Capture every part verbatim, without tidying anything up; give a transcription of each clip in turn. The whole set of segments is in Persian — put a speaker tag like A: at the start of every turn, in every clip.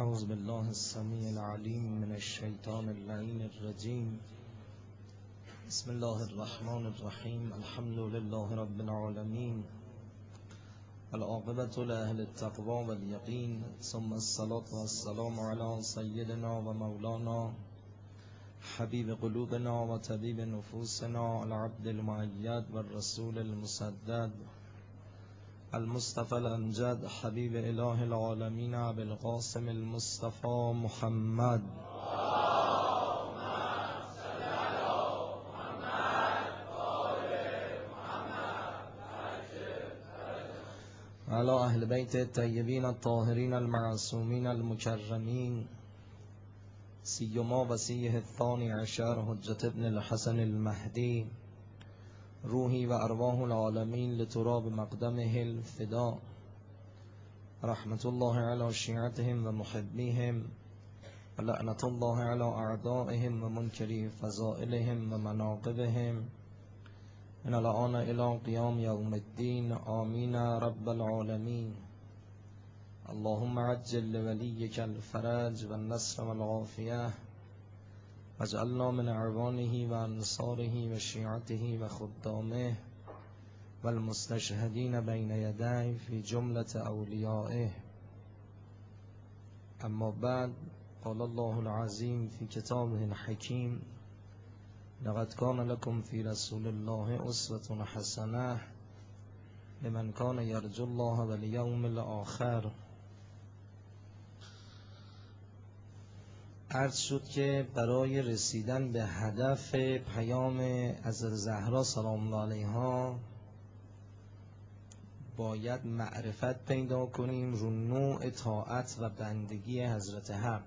A: اعوذ بالله السمیع العلیم من الشیطان اللعین الرجیم. بسم الله الرحمن الرحیم. الحمد لله رب العالمین والعاقبة لأهل التقوى واليقین، ثم الصلاة والسلام على سیدنا و مولانا حبیب قلوبنا و طبیب نفوسنا العبد المؤید والرسول المسدد المصطفى الامجد حبیب اله العالمین ابی القاسم المصطفى محمد. وعلى اهل بیت الطیبین الطاهرین المعصومین المکرمین، سیما وصیه الثانی عشر حجة ابن الحسن المهدی، روحی و ارواح العالمین لتراب مقدمه الفدا، رحمت الله علی شیعتهم و محبیهم و لعنت الله علی اعدائهم و منکری فضائلهم و مناقبهم من الان الى قیام یوم الدین. آمین رب العالمین. اللهم عجل لولیک الفرج و النصر و العافیه واجعلنا من اعوانه و انصاره و شیعته و خدامه و المستشهدین بین یدیه فی جملة اولیائه. اما بعد، قال الله العظیم فی کتابه الحکیم: لقد کان لکم فی رسول الله اسوة حسنة لمن کان یرجو الله والیوم الآخر. عرض شد که برای رسیدن به هدف پیام حضرت زهرا سلام الله علیها باید معرفت پیدا کنیم رو نوع طاعت و بندگی حضرت حق.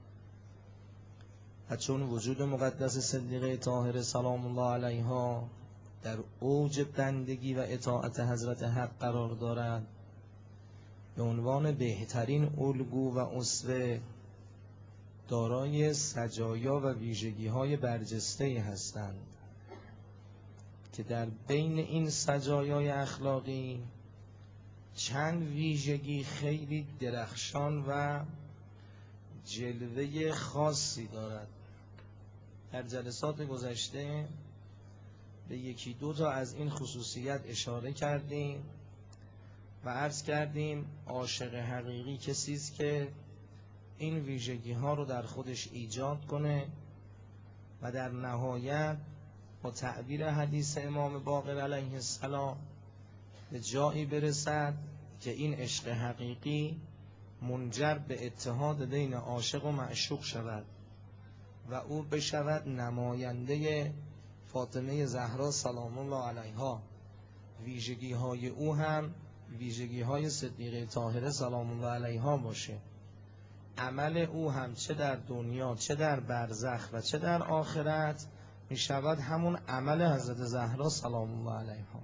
A: و چون وجود مقدس صدیقه طاهره سلام الله علیها در اوج بندگی و اطاعت حضرت حق قرار دارد، به عنوان بهترین الگو و اسوه دارای سجایا و ویژگی های برجسته هستند که در بین این سجایای اخلاقی چند ویژگی خیلی درخشان و جلوه خاصی دارد. در جلسات گذشته به یکی دو تا از این خصوصیت اشاره کردیم و عرض کردیم عاشق حقیقی کسی است که این ویژگی ها رو در خودش ایجاد کنه و در نهایت با تعبیر حدیث امام باقر علیه السلام به جایی برسد که این عشق حقیقی منجر به اتحاد بین عاشق و معشوق شود و او بشود نماینده فاطمه زهرا سلام الله علیها. ویژگی های او هم ویژگی های صدیقه طاهره سلام الله علیها باشه. عمل او هم چه در دنیا چه در برزخ و چه در آخرت می شود همون عمل حضرت زهرا سلام الله علیها.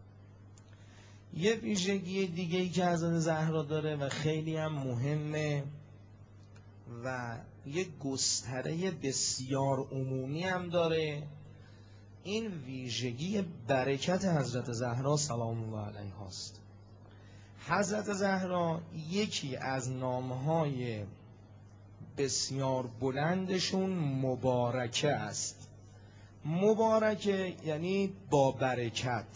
A: یه ویژگی دیگه ای که حضرت زهرا داره و خیلی هم مهمه و یک گستره بسیار عمومی هم داره، این ویژگی برکت حضرت زهرا سلام الله علیها است. حضرت زهرا یکی از نامهای بسیار بلندشون مبارکه است. مبارکه یعنی با برکت.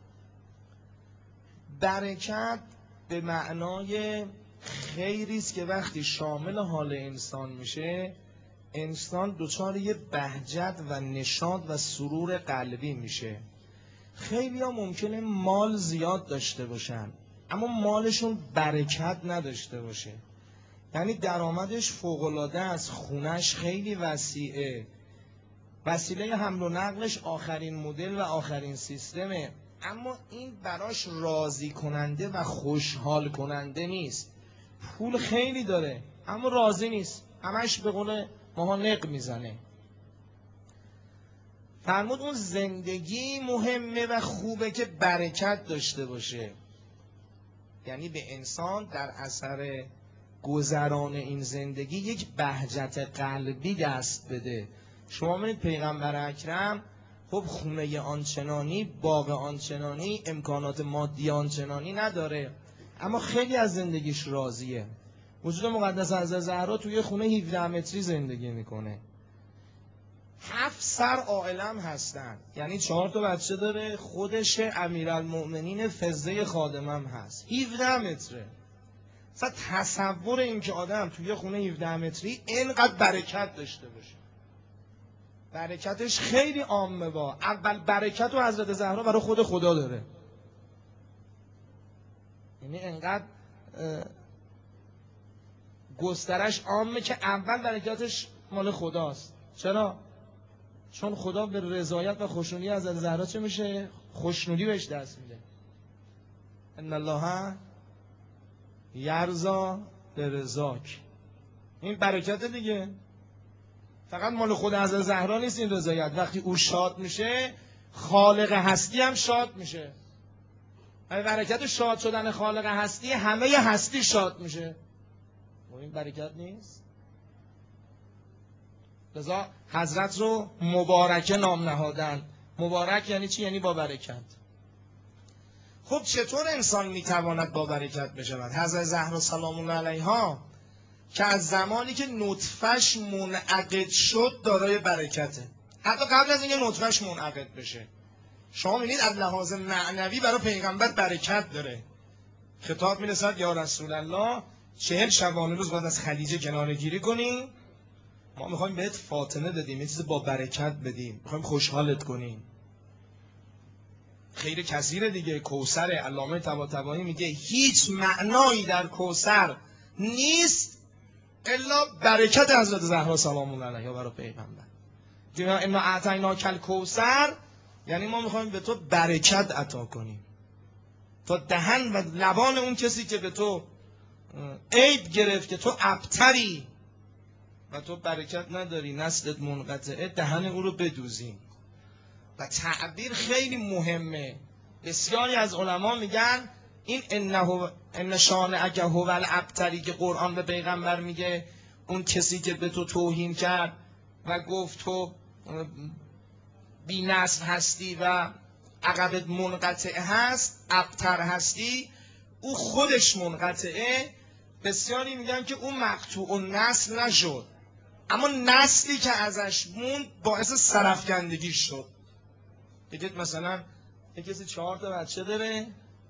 A: برکت به معنای خیری است که وقتی شامل حال انسان میشه، انسان دچار یه بهجت و نشاط و سرور قلبی میشه. خیلی ها ممکنه مال زیاد داشته باشن اما مالشون برکت نداشته باشه، یعنی درآمدش فوق‌العاده است، خونش خیلی وسیعه، وسیله حمل و نقلش آخرین مدل و آخرین سیستمه، اما این براش راضی کننده و خوشحال کننده نیست. پول خیلی داره اما راضی نیست، همش به قول ماها نق میزنه. فرمود اون زندگی مهمه و خوبه که برکت داشته باشه، یعنی به انسان در اثر گذران این زندگی یک بهجت قلبی دست بده. شما می‌بینید پیغمبر اکرم خب خونه آنچنانی، باغ آنچنانی، امکانات مادی آنچنانی نداره اما خیلی از زندگیش راضیه. وجود مقدس حضرت زهرا توی خونه هفده متری زندگی میکنه. هفت سر عائلم هستن، یعنی چهار تا بچه داره، خودش امیرالمؤمنین فضه خادمم هست. هفده متره. مثلا تصور این که آدم توی خونه هفده متری اینقدر برکت داشته باشه، برکتش خیلی عامه. با اول برکت و حضرت زهرا برای خود خدا داره، یعنی اینقدر گسترش عامه که اول برکتش مال خداست. چرا؟ چون خدا به رضایت و خوشنودی حضرت زهرا چه میشه؟ خوشنودی بهش دست میده. ان الله یرضا برضاک. این برکت دیگه، فقط مال خود حضرت زهرا نیست این رضایت. وقتی او شاد میشه خالق هستی هم شاد میشه. برکت شاد شدن خالق هستی همه هستی شاد میشه. این برکت نیست؟ لذا حضرت رو مبارکه نام نهادن. مبارک یعنی چی؟ یعنی با برکت. خب چطور انسان میتواند با برکت بشود؟ حضرت زهرا سلام الله علیها که از زمانی که نطفه‌اش منعقد شد دارای برکته. حتی قبل از اینکه نطفه‌اش منعقد بشه شما می‌بینید از لحاظ معنوی برای پیغمبر برکت داره. خطاب می‌رسد یا رسول الله چهل شبانه روز بعد از خدیجه کناره‌گیری کنیم، ما می‌خوایم بهت فاطمه بدیم، یه چیز با برکت بدیم، می‌خوایم خوشحالت کنیم. خیر کثیر دیگه، کوثر. علامه طباطبایی میگه هیچ معنایی در کوثر نیست الا برکت حضرت زهرا سلام الله علیها برای پیغمبر. جنا انا اعطیناک الکوثر، یعنی ما میخوایم به تو برکت عطا کنیم تا دهن و لبان اون کسی که به تو عیب گرفت که تو ابتری و تو برکت نداری، نسلت منقطعه، دهن او رو بدوزیم. و تعبیر خیلی مهمه. بسیاری از علما میگن این انه ان شانئک هو الابتری که قرآن به پیغمبر میگه اون کسی که به تو توهین کرد و گفت تو بی نسل هستی و عقبت منقطع هست، ابتر هستی، او خودش منقطعه. بسیاری میگن که اون مقطوع النسل نشد، اما نسلی که ازش موند باعث سرفکندگی شد. بگید مثلا یک کسی چهار تا بچه داره،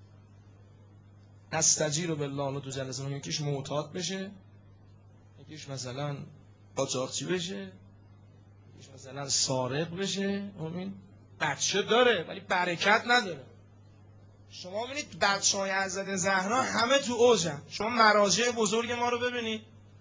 A: نستجیر بالله تو جلسه، یکیش معتاد بشه، یکیش مثلا قاچاقچی بشه، یکیش مثلا سارق بشه. این بچه داره ولی برکت نداره. شما ببینید بچه‌های حضرت زهرا همه تو اوجن. شما مراجع بزرگ ما رو ببینید،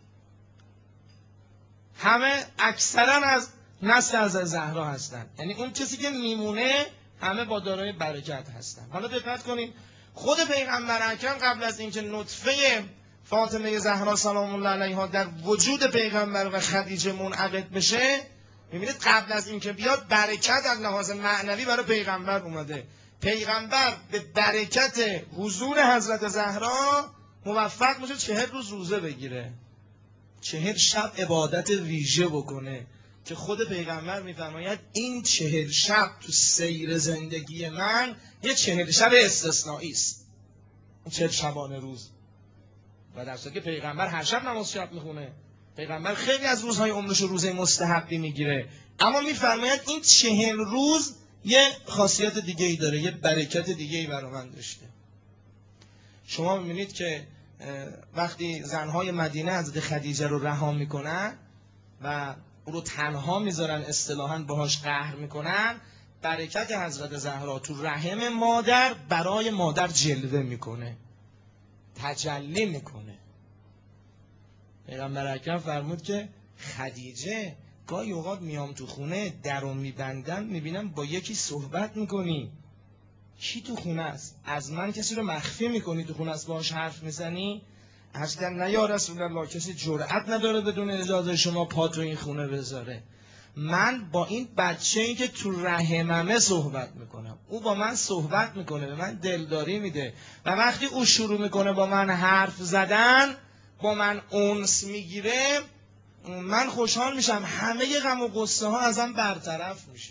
A: همه اکثرا از نسل حضرت زهرا هستن. یعنی اون کسی که میمونه همه با دارای برکت هستن. حالا دقت کنید، خود پیغمبر اکرم قبل از اینکه نطفه فاطمه زهرا سلام الله علیها در وجود پیغمبر و خدیجه منعقد بشه، میبینید قبل از اینکه بیاد برکت از لحاظ معنوی برای پیغمبر اومده. پیغمبر به برکت حضور حضرت زهرا موفق میشه چهل روز روزه بگیره، چهل شب عبادت ویژه بکنه که خود پیغمبر میفرماید این چهل شب تو سیر زندگی من یه چهل شب استثنایی است. این چهل شبانه روز. و در صورتی که پیغمبر هر شب نماز شب میخونه، پیغمبر خیلی از روزهای عمرش رو روزه مستحبی میگیره، اما میفرماید این چهل روز یه خاصیت دیگه ای داره، یه برکت دیگه ای برای من داشته. شما میبینید که وقتی زنهای مدینه حضرت خدیجه رو رها میکنن و او رو تنها میذارن، اصطلاحاً باهاش قهر میکنن، برکت حضرت زهرا تو رحم مادر برای مادر جلوه میکنه، تجلی میکنه. پیغمبر اکرم فرمود که خدیجه گاهی اوقات میام تو خونه درو میبندم میبینم با یکی صحبت میکنی، کی تو خونه است؟ از من کسی رو مخفی میکنی تو خونه است باهاش حرف میزنی؟ اصلا نه یا رسول الله، کسی جرئت نداره بدون اجازه شما پا تو این خونه بذاره. من با این بچه‌ای که تو رحممه صحبت میکنم، او با من صحبت میکنه، به من دلداری میده و وقتی او شروع میکنه با من حرف زدن، با من انس میگیره، من خوشحال میشم، همه غم و غصه ها ازم برطرف میشه.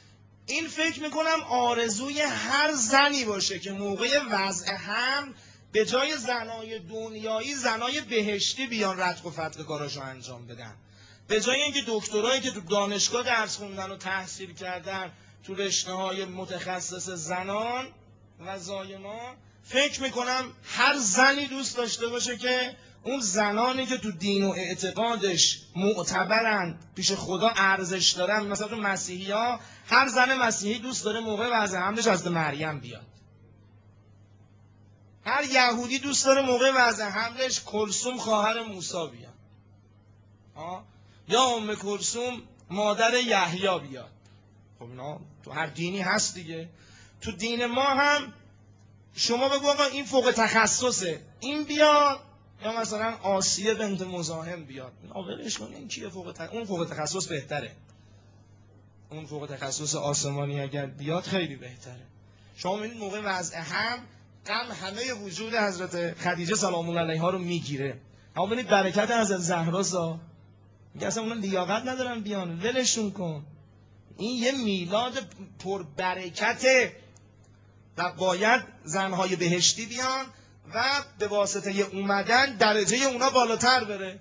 A: این فکر میکنم آرزوی هر زنی باشه که موقع وضع حمل به جای زنای دنیایی زنای بهشتی بیان رتق و فتق کاراشو انجام بدن. به جای اینکه دکترایی که تو دانشگاه درس خوندن و تحصیل کردن تو رشته‌های متخصص زنان و زایمان، فکر میکنم هر زنی دوست داشته باشه که اون زنانی که تو دین و اعتقادش معتبرن، پیش خدا ارزش دارن، مثلا تو مسیحی ها هر زن مسیحی دوست داره موقع وضع حملش از مریم بیاد. هر یهودی دوست داره موقع وضع حملش کلثوم خواهر موسی بیاد. ها؟ یا ام کلثوم مادر یحیی بیاد. خب اینا تو هر دینی هست دیگه. تو دین ما هم شما بگو آقا این فوق تخصصه، این بیاد، یا مثلا آسیه بنت مزاحم بیاد. اولش کن این کیه فوق تخصص؟ اون فوق تخصص بهتره. اون فوق تخصص آسمانی اگر بیاد خیلی بهتره. شما میبینید موقع وضع هم غم همه وجود حضرت خدیجه سلام الله علیها رو میگیره. اما ببینید برکت حضرت زهرا سا میگه اصلا اونا لیاقت ندارن بیان، ولشون کن. این یه میلاد پربرکته و باید زنهای بهشتی بیان و به واسطه اومدن درجه اونا بالاتر بره.